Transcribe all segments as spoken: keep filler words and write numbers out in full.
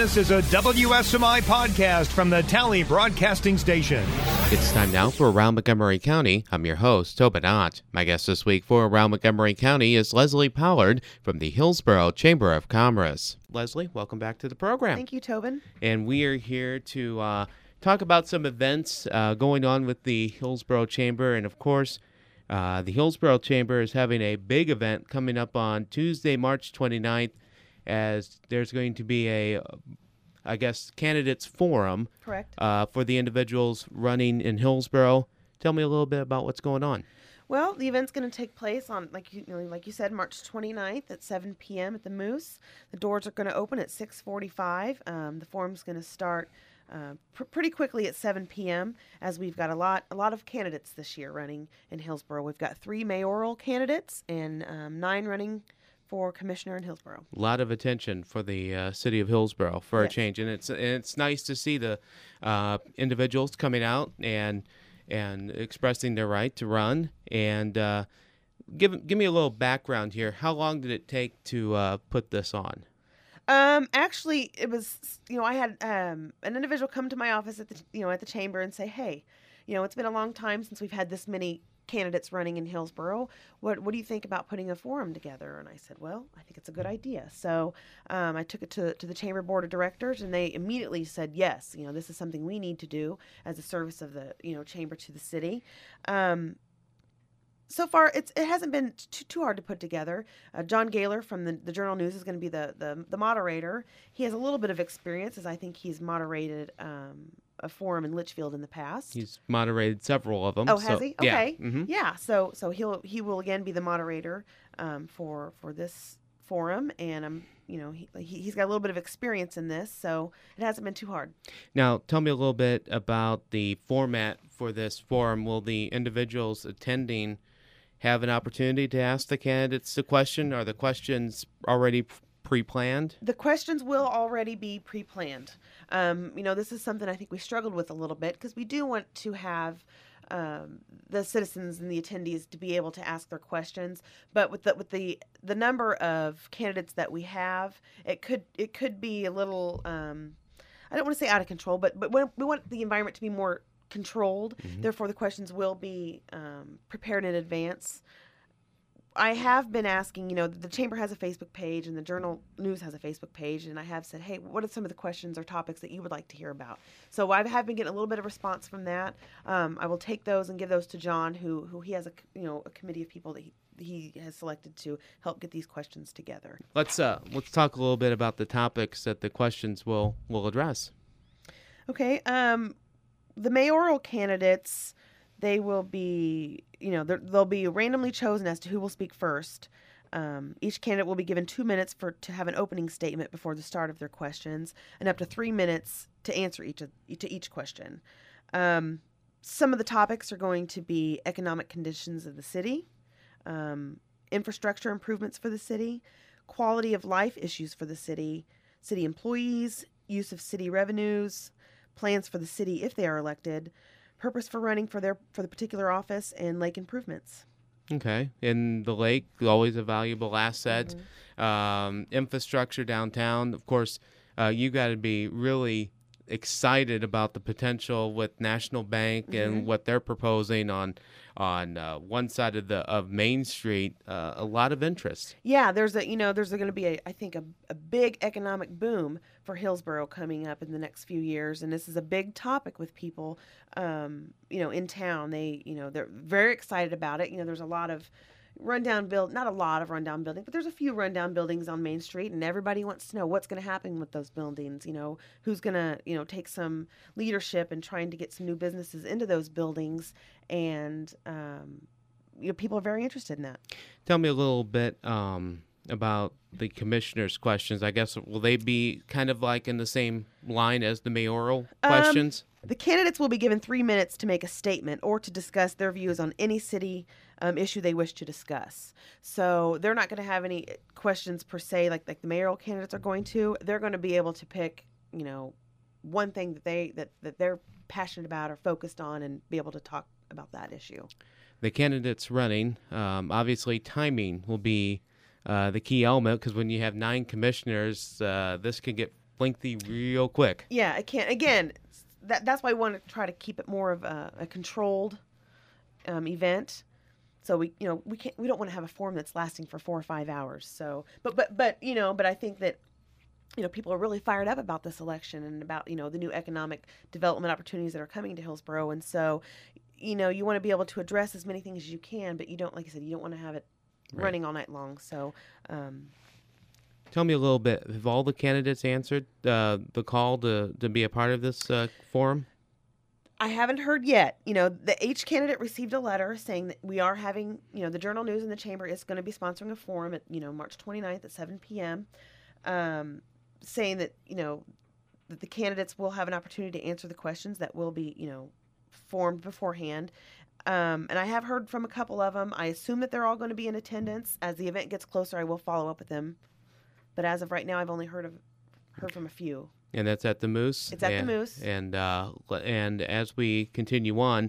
This is a W S M I podcast from the Tally Broadcasting Station. It's time now for Around Montgomery County. I'm your host, Tobin Ott. My guest this week for Around Montgomery County is Leslie Pollard from the Hillsborough Chamber of Commerce. Leslie, welcome back to the program. Thank you, Tobin. And we are here to uh, talk about some events uh, going on with the Hillsborough Chamber. And of course, uh, the Hillsborough Chamber is having a big event coming up on Tuesday, March twenty-ninth, as there's going to be a, I guess, candidates forum. Correct. Uh, for the individuals running in Hillsborough. Tell me a little bit about what's going on. Well, the event's going to take place on, like you, you know, like you said, March twenty-ninth at seven p.m. at the Moose. The doors are going to open at six forty-five. Um, the forum's going to start uh, pr- pretty quickly at seven p.m. as we've got a lot, a lot of candidates this year running in Hillsborough. We've got three mayoral candidates and um, nine running for commissioner in Hillsborough. A lot of attention for the uh, city of Hillsborough for yes. a change, and it's and it's nice to see the uh, individuals coming out and and expressing their right to run. And uh, give give me a little background here. How long did it take to uh, put this on? Um, actually, it was, you know, I had um, an individual come to my office at the, you know, at the chamber and say, hey, you know, it's been a long time since we've had this many candidates running in Hillsborough. What what do you think about putting a forum together? And I said, well, I think it's a good idea. So um, I took it to, to the Chamber Board of Directors, and they immediately said, yes, you know, this is something we need to do as a service of the, you know, Chamber to the city. Um, so far, it's it hasn't been too, too hard to put together. Uh, John Gaylor from the, the Journal News is going to be the, the, the moderator. He has a little bit of experience, as I think he's moderated um, a forum in Litchfield in the past. He's moderated several of them. Oh, so, has he? Okay. Yeah. Mm-hmm. yeah. So so he'll he will again be the moderator um, for for this forum, and I'm you know he he's got a little bit of experience in this, so it hasn't been too hard. Now, tell me a little bit about the format for this forum. Will the individuals attending have an opportunity to ask the candidates the question? Are the questions already pre-planned? The questions will already be pre-planned. Um, you know, this is something I think we struggled with a little bit because we do want to have um, the citizens and the attendees to be able to ask their questions. But with the with the the number of candidates that we have, it could it could be a little um, I don't want to say out of control, but but we want the environment to be more controlled. Mm-hmm. Therefore, the questions will be um, prepared in advance. I have been asking, you know, the Chamber has a Facebook page and the Journal News has a Facebook page, and I have said, hey, what are some of the questions or topics that you would like to hear about? So I have been getting a little bit of response from that. Um, I will take those and give those to John, who who he has a you know a committee of people that he, he has selected to help get these questions together. Let's uh let's talk a little bit about the topics that the questions will will address. Okay. Um, the mayoral candidates, they will be, you know, they'll be randomly chosen as to who will speak first. Um, each candidate will be given two minutes for to have an opening statement before the start of their questions, and up to three minutes to answer each of, to each question. Um, some of the topics are going to be economic conditions of the city, um, infrastructure improvements for the city, quality of life issues for the city, city employees, use of city revenues, plans for the city if they are elected, purpose for running for their for the particular office, and lake improvements. Okay. And the lake, always a valuable asset. Mm-hmm. Um, infrastructure downtown. Of course, uh, you got to be really excited about the potential with National Bank mm-hmm. and what they're proposing on on uh, one side of the of Main Street. Uh, a lot of interest. Yeah, there's a you know there's going to be a I think a, a big economic boom for Hillsborough coming up in the next few years, and this is a big topic with people um, you know in town. They you know they're very excited about it. You know, there's a lot of rundown build, not a lot of rundown buildings, but there's a few rundown buildings on Main Street, and everybody wants to know what's going to happen with those buildings. You know, who's going to, you know, take some leadership in trying to get some new businesses into those buildings, and um, you know, people are very interested in that. Tell me a little bit um, about the commissioner's questions. I guess will they be kind of like in the same line as the mayoral questions? Um, the candidates will be given three minutes to make a statement or to discuss their views on any city um, issue they wish to discuss. So they're not going to have any questions per se like like the mayoral candidates are going to. They're going to be able to pick, you know, one thing that they that, that they're passionate about or focused on and be able to talk about that issue. The candidates running, um, obviously timing will be uh, the key element, because when you have nine commissioners, uh, this can get lengthy real quick. Yeah, it can't. Again, that that's why I want to try to keep it more of a, a controlled um, event. So we, you know, we can't. We don't want to have a forum that's lasting for four or five hours. So, but but but you know, but I think that, you know, people are really fired up about this election and about, you know, the new economic development opportunities that are coming to Hillsboro, and so, you know, you want to be able to address as many things as you can, but you don't, like I said, you don't want to have it Right. running all night long. So. Um, Tell me a little bit. Have all the candidates answered uh, the call to, to be a part of this uh, forum? I haven't heard yet. You know, the H candidate received a letter saying that we are having, you know, the Journal News and the Chamber is going to be sponsoring a forum at, you know, March twenty-ninth at seven p.m., um, saying that, you know, that the candidates will have an opportunity to answer the questions that will be, you know, formed beforehand. Um, and I have heard from a couple of them. I assume that they're all going to be in attendance. As the event gets closer, I will follow up with them. But as of right now, I've only heard of heard from a few. And that's at the Moose. It's at the and, Moose. And uh, and as we continue on,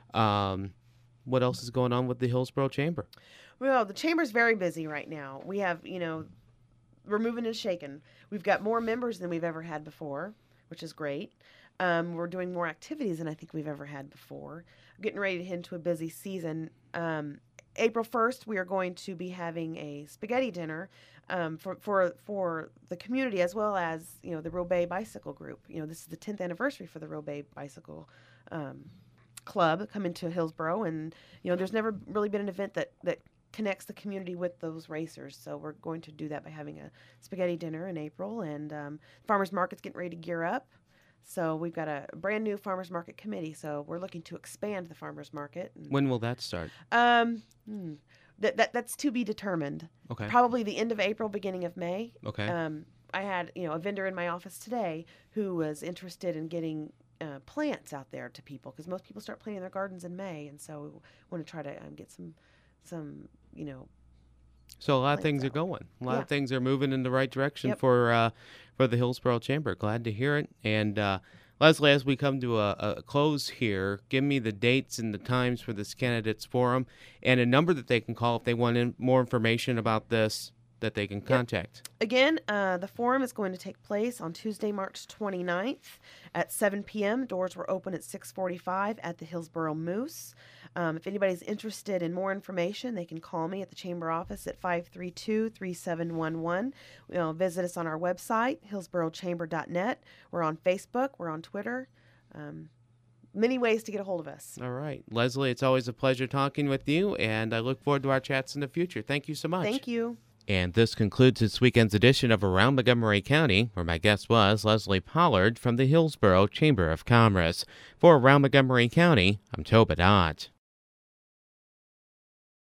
um, what else is going on with the Hillsboro Chamber? Well, the chamber's very busy right now. We have, you know, we're moving and shaking. We've got more members than we've ever had before, which is great. Um, we're doing more activities than I think we've ever had before. Getting ready to head into a busy season. Um, April first, we are going to be having a spaghetti dinner um, for, for for the community, as well as, you know, the Robay Bicycle Group. You know, this is the tenth anniversary for the Robay Bicycle um, Club coming to Hillsboro, and, you know, there's never really been an event that, that connects the community with those racers. So we're going to do that by having a spaghetti dinner in April, and um, farmers market's getting ready to gear up. So we've got a brand new farmers market committee. So we're looking to expand the farmers market. And, When will that start? um, hmm, that, that that's to be determined. Okay. Probably the end of April, beginning of May. Okay. Um, I had, you know, a vendor in my office today who was interested in getting uh, plants out there to people, because most people start planting their gardens in May, and so we want to try to um, get some, some, you know. So a lot of plans things are out. going. A lot Yeah. of things are moving in the right direction Yep. for uh, for the Hillsboro Chamber. Glad to hear it. And uh, Leslie, as we come to a, a close here, give me the dates and the times for this candidates forum and a number that they can call if they want in, more information about this that they can contact. Again, uh, the forum is going to take place on Tuesday, March twenty-ninth at seven p.m. Doors were open at six forty-five at the Hillsboro Moose. Um, if anybody's interested in more information, they can call me at the chamber office at five three two, three seven one one. You know, visit us on our website, hillsboro chamber dot net. We're on Facebook. We're on Twitter. Um, many ways to get a hold of us. All right. Leslie, it's always a pleasure talking with you, and I look forward to our chats in the future. Thank you so much. Thank you. And this concludes this weekend's edition of Around Montgomery County, where my guest was Leslie Pollard from the Hillsboro Chamber of Commerce. For Around Montgomery County, I'm Tobin Ott.